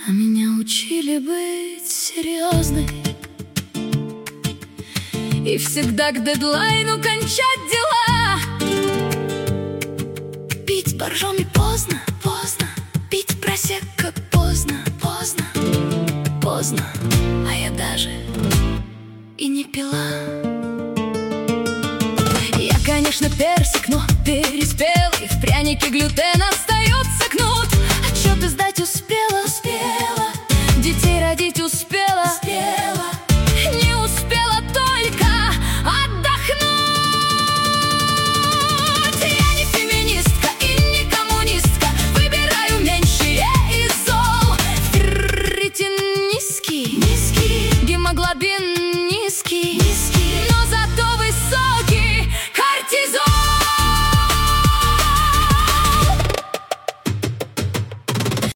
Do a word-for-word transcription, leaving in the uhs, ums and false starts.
А меня учили быть серьезной и всегда к дедлайну кончать дела. Пить боржоми поздно, поздно, пить просекко поздно, поздно, поздно. А я даже и не пила. Я, конечно, персик, но переспел, и в прянике глютен остается кнут. Отчеты сдать успел.